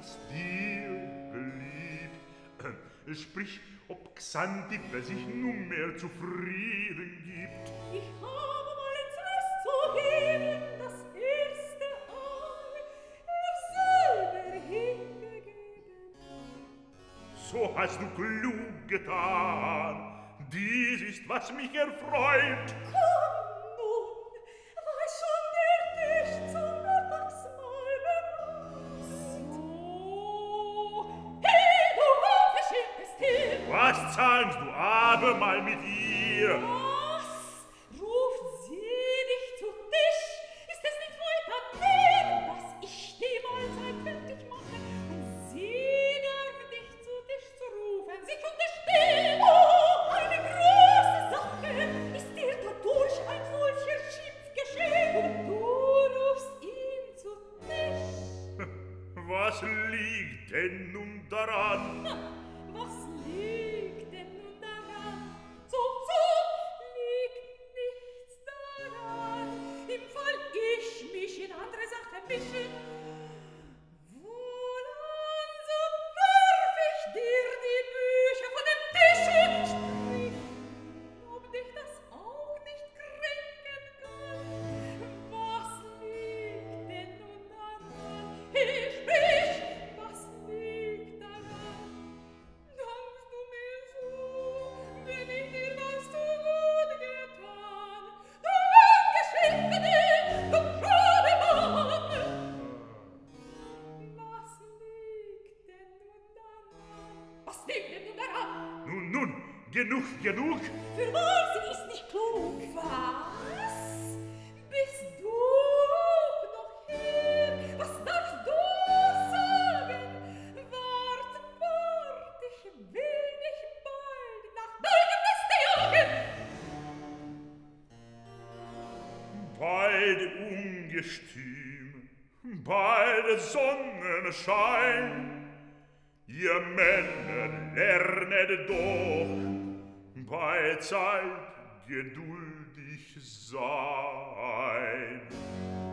was dir beliebt. Sprich, ob Xantippe sich nunmehr zufrieden gibt. Ich habe meinen Fest zu heben, das erste Ei, selber hingegeben. So hast du klug getan, dies ist, was mich erfreut. Komm nun, war schon der Tisch zum Mittagsmahl bereit. So, hey, du unverschämtes Tier! Was zahlst du abermal mit ihr? Was? Ruft sie dich zu Tisch? Ist es nicht wohl Papier, dass ich die Mahlzeit fertig mache und sie darf dich zu Tisch zu rufen, sich unterstehen? Oh, eine große Sache ist dir dadurch ein solcher Schimpf geschehen und du rufst ihn zu Tisch. Was liegt denn nun daran? Was liegt denn nun daran? So, liegt nichts daran. Im Fall ich mich in andere Sachen mische, wohlan, so werf ich dir die Bücher von dem Tische. Sprich, ob dich das auch nicht kränken kann. Was liegt denn nun daran? Sprich, was liegt daran? Dankst du mir so, wenn ich dir was zu gut getan? Du Ungeschickte, du krude Mann! Was liegt denn nun daran? Was liegt denn nun daran? Nun, genug. Für wahr, sie ist nicht klug. Was? Bist du noch hier? Was darfst du sagen? Wart, ich will dich bald nach Neugendeste jagen. Bald ungestüm, bald Sonnenschein. Ihr Männer lernet doch bei Zeit geduldig sein.